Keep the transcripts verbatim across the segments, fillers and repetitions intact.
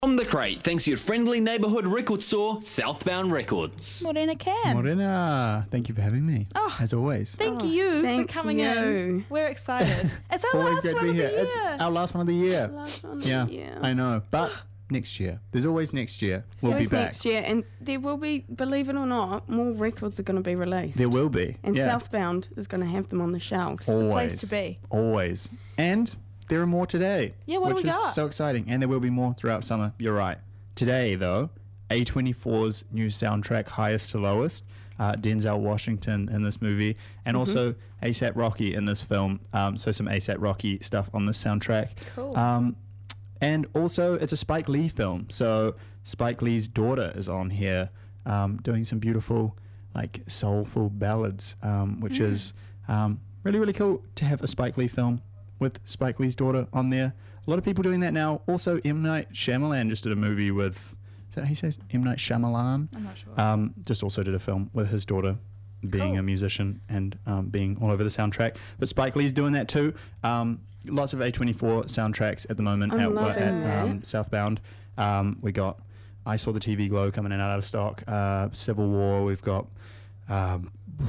From the crate, thanks to your friendly neighbourhood record store, Southbound Records. Morena Cam. Morena, thank you for having me. Oh, as always. Thank Oh, you thank for coming you. in. We're excited. It's our Always last great to one be of the here. year. It's our last one of the year. Last one, Yeah, yeah. I know. But next year. There's always next year. We'll Always be back. next year, and there will be, believe it or not, more records are going to be released. There will be. And yeah. Southbound is going to have them on the shelves. Always. Place to be. Always. And there are more today. Yeah, what do which we is got? so exciting. And there will be more throughout summer. You're right. Today, though, A twenty-four's new soundtrack, Highest to Lowest. Uh, Denzel Washington in this movie, and Mm-hmm. also ASAP Rocky in this film. Um, so some ASAP Rocky stuff on this soundtrack. Cool. Um, and also, it's a Spike Lee film. So Spike Lee's daughter is on here, um, doing some beautiful, like soulful ballads, um, which Mm. is um, really really cool to have a Spike Lee film with Spike Lee's daughter on there. A lot of people doing that now. Also, M. Night Shyamalan just did a movie with, is that how he says? M. Night Shyamalan? I'm not sure. Um, just also did a film with his daughter being Cool. a musician and um, being all over the soundtrack. But Spike Lee's doing that too. Um, lots of A twenty-four soundtracks at the moment I'm at, loving at that. um, Southbound. Um, we got I Saw the T V Glow coming in out of stock. Uh, Civil War. We've got um,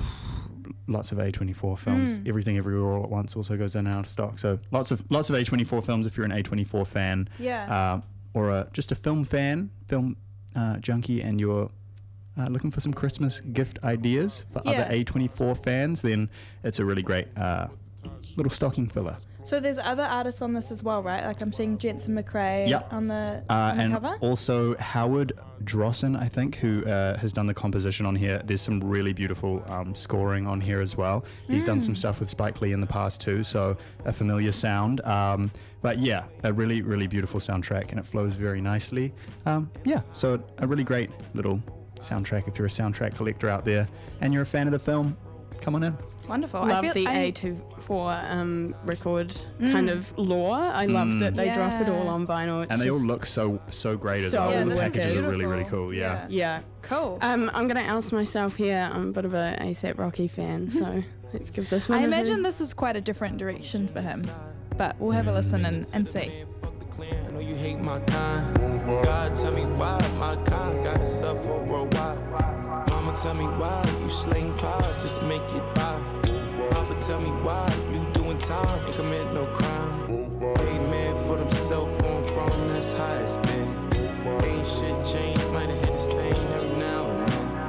lots of A twenty-four films. Mm. Everything Everywhere All at Once also goes in and out of stock. So lots of lots of A twenty-four films if you're an A twenty-four fan. Yeah. Uh, or a, just a film fan, film uh, junkie, and you're uh, looking for some Christmas gift ideas for Yeah. other A twenty-four fans, then it's a really great uh, little stocking filler. So there's other artists on this as well, right? Like I'm seeing Jensen McRae Yep. on the, Uh, on the and cover. also Howard Drossen, I think, who uh, has done the composition on here. There's some really beautiful um, scoring on here as well. He's done Mm. some stuff with Spike Lee in the past too, so a familiar sound. Um, but yeah, a really, really beautiful soundtrack, and it flows very nicely. Um, yeah, so a really great little soundtrack if you're a soundtrack collector out there and you're a fan of the film. Come on in. Wonderful. I Love feel, the I, A twenty-four um, record Mm. kind of lore. I love Mm. that they drop it Yeah. all on vinyl. It's And they all just- look so so great as So well. Yeah, All the this is packages are really, really beautiful. cool. Yeah. Yeah. Cool. Um, I'm going to oust myself here. I'm a bit of a ASAP Rocky fan, so let's give this one I a imagine hit. this is quite a different direction for him, but we'll have a listen and, and see. I know you hate my kind. God, tell me why my kind gotta suffer worldwide. Mama, tell me why you slaying pies just to make it by. Papa, tell me why you doing time and commit no crime. Hey man, for themself on from that's high it's been. Ain't shit changed, might have hit a stain every now and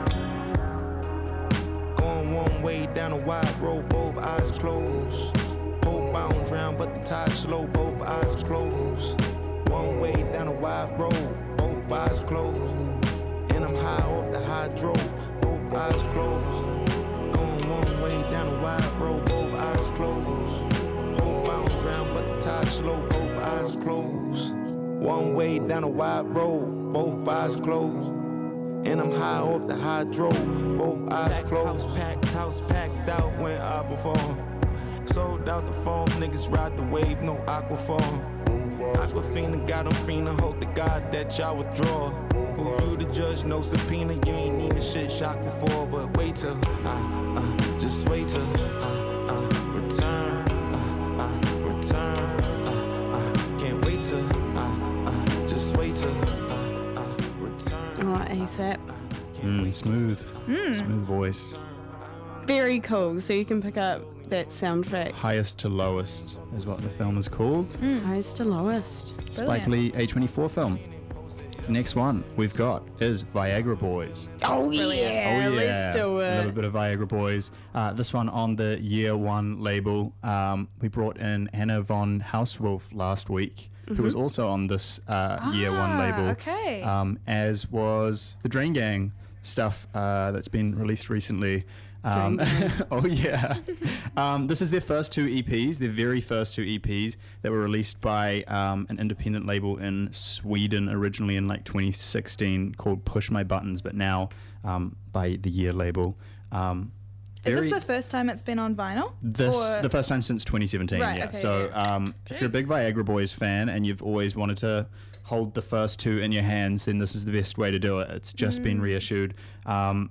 then. Going one way down a wide road, both eyes closed. Hope I don't drown, but the tide's slow, both eyes closed. One way down a wide road, both eyes closed. And I'm high off the hydro, both eyes closed. Going one way down a wide road, both eyes closed. Hope I don't drown, but the tide's slow, both eyes closed. One way down a wide road, both eyes closed. And I'm high off the hydro, both eyes closed. House packed, house packed out when I perform. Sold out the phone, niggas ride the wave, no aquaform. Aquafina got them fiendin', hope to God that y'all withdraw. Who you the judge, no subpoena, you ain't need a shit shock before. But wait till, uh, uh, just wait till, uh, uh, return, uh, uh, return, uh, uh, can't wait till, uh, uh, just wait till, uh, uh, return. Oh, ASAP. Mm, smooth. Smooth voice. Very cool. So you can pick up that soundtrack. Highest to Lowest is what the film is called. Highest to lowest. Spike Lee A twenty-four film. Next one we've got is Viagra Boys. Oh, Brilliant. yeah, let's do A little it. bit of Viagra Boys. Uh, this one on the Year One label. Um, we brought in Anna von Hauswolf last week, who was also on this uh, Year One Ah, label. okay. Um, as was the Drain Gang stuff uh, that's been released recently. Um, oh yeah. um, this is their first two E Ps, their very first two E Ps that were released by um, an independent label in Sweden originally in like twenty sixteen called Push My Buttons, but now um, by the Year label. Um, Is very- this the first time it's been on vinyl? this Or- the first time since twenty seventeen, Right, yeah. okay, so yeah, Um, if you're a big Viagra Boys fan and you've always wanted to hold the first two in your hands, then this is the best way to do it. It's just been Mm. reissued. Um,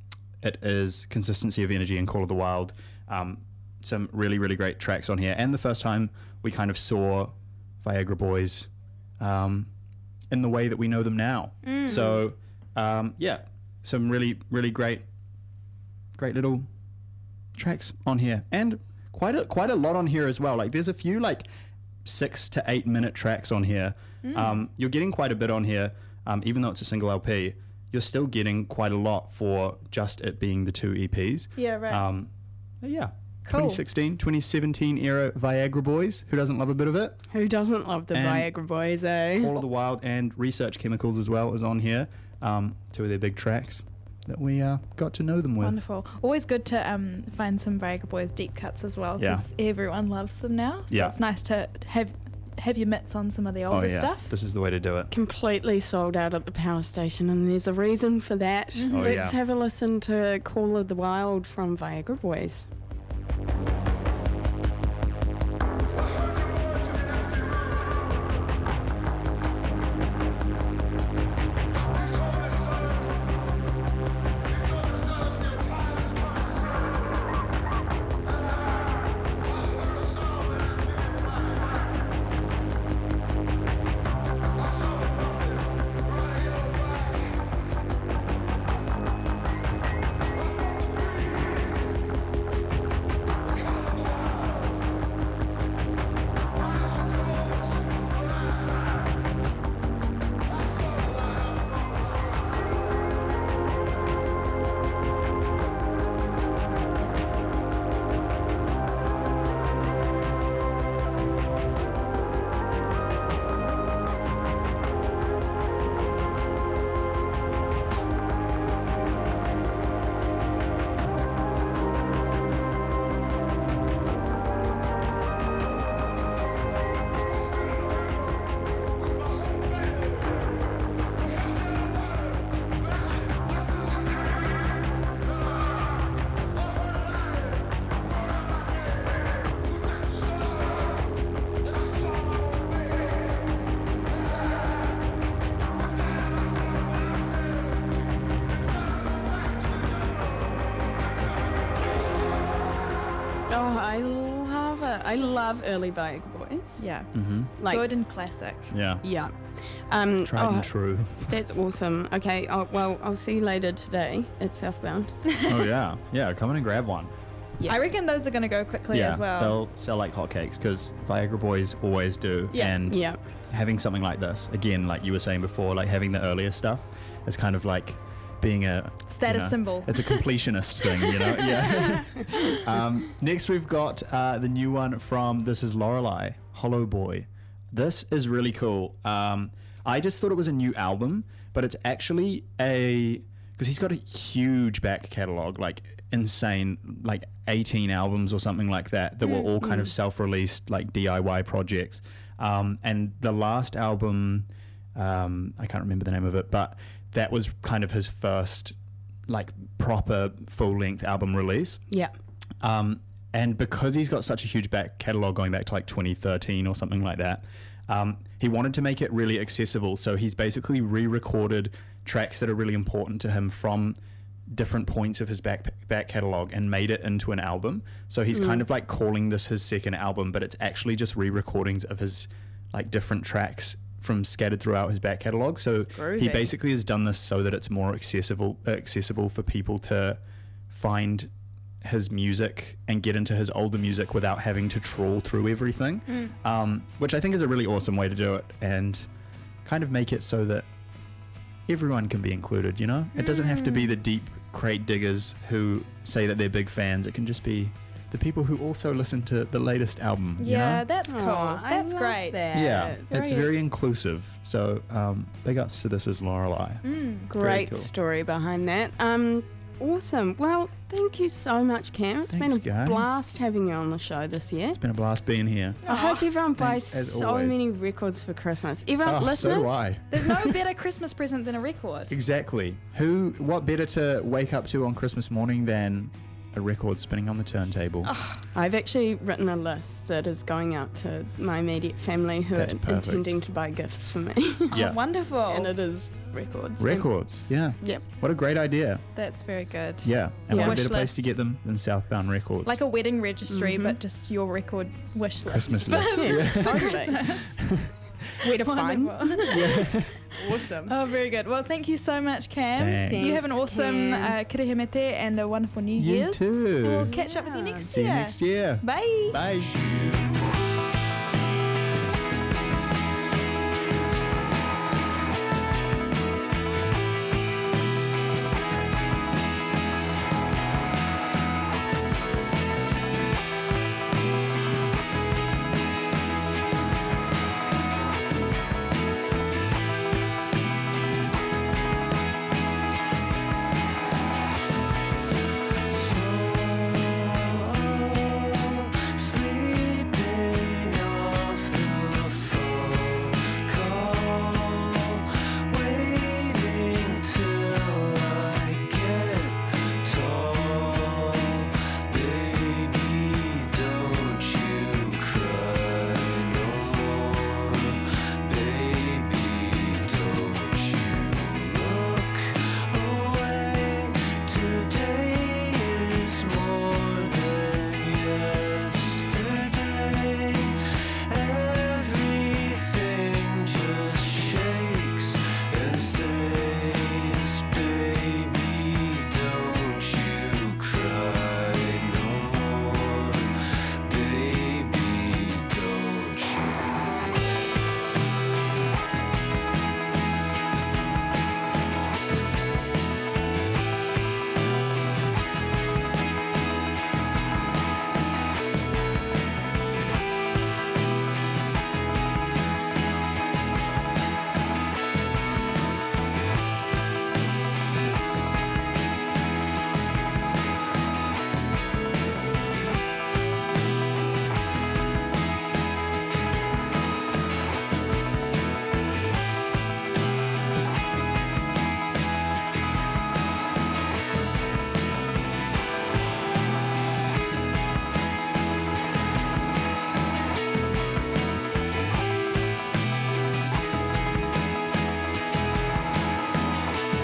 it is Consistency of Energy and Call of the Wild. Um, some really, really great tracks on here. And the first time we kind of saw Viagra Boys um, in the way that we know them now. Mm. So, um, yeah, some really, really great, great little tracks on here, and quite a quite a lot on here as well. Like, there's a few like six to eight minute tracks on here. Mm. Um, you're getting quite a bit on here, um, even though it's a single L P. You're still getting quite a lot for just it being the two E Ps. Yeah, right. Um, but yeah. Cool. twenty sixteen, twenty seventeen era Viagra Boys. Who doesn't love a bit of it? Who doesn't love the And Viagra Boys, eh? All of the Wild and Research Chemicals as well is on here. Um, two of their big tracks that we uh, got to know them with. Wonderful. Always good to um, find some Viagra Boys deep cuts as well, because Yeah. everyone loves them now. So Yeah. it's nice to have have your mitts on some of the older oh yeah, stuff. this is the way to do it. Completely sold out at the power station, and there's a reason for that. Oh, Let's yeah. have a listen to Call of the Wild from Viagra Boys. Oh, I love it. I love early Viagra Boys. Yeah. Mm-hmm. Like, Good and classic. Yeah. yeah. Um, Tried oh, and true. That's awesome. Okay, oh, well, I'll see you later today at Southbound. Oh yeah, yeah. Come in and grab one. Yeah. I reckon those are going to go quickly yeah, as well. they'll sell like hotcakes because Viagra Boys always do. Yeah. And Yeah. having something like this, again, like you were saying before, like having the earlier stuff is kind of like being a Status you know, symbol. It's a completionist thing, you know. Yeah. um, next, we've got uh, the new one from This Is Lorelei, Hollow Boy. This is really cool. Um, I just thought it was a new album, but it's actually a because he's got a huge back catalog, like insane, like eighteen albums or something like that, that were all kind of self-released, like D I Y projects. Um, and the last album, um, I can't remember the name of it, but that was kind of his first like proper full-length album release. Yeah. Um, and because he's got such a huge back catalog going back to like twenty thirteen or something like that, um, he wanted to make it really accessible. So he's basically re-recorded tracks that are really important to him from different points of his back back catalog and made it into an album. So he's kind of like calling this his second album, but it's actually just re-recordings of his like different tracks from scattered throughout his back catalog. So Groovy. he basically has done this so that it's more accessible accessible for people to find his music and get into his older music without having to trawl through everything, um, which I think is a really awesome way to do it and kind of make it so that everyone can be included, you know? It doesn't have to be the deep crate diggers who say that they're big fans. It can just be the people who also listen to the latest album, you yeah, know? that's cool. Aw, I that's love great. that. Yeah, it's Very- very inclusive. So um, big ups to This Is Lorelei. Great cool. story behind that. Um, awesome. Well, thank you so much, Cam. It's Thanks, been a guys. blast having you on the show this year. It's been a blast being here. I hope everyone buys thanks, as so always. many records for Christmas. Everyone, Oh, so listeners, do I. There's no better Christmas present than a record. Exactly. Who? What better to wake up to on Christmas morning than a record spinning on the turntable? I've actually written a list that is going out to my immediate family who That's are perfect. intending to buy gifts for me. Yeah. Oh, wonderful. and it is records. Records. Yeah. And- yep. What a great idea. That's very good. Yeah. And Yeah. what a Wish better place list. to get them than Southbound Records. Like a wedding registry, but just your record wish list. Christmas For- list. for Yeah. Christmas. Where to find. Wonderful. Awesome. Oh, very good. Well, thank you so much, Cam. Thanks. You have an Thanks, awesome Cam. uh, kirihimete and a wonderful New You Year's. too. And we'll catch up with you next See year. you next year. Bye. Bye.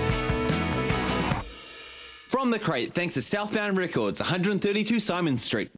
From the crate, thanks to Southbound Records, one thirty-two Simon Street.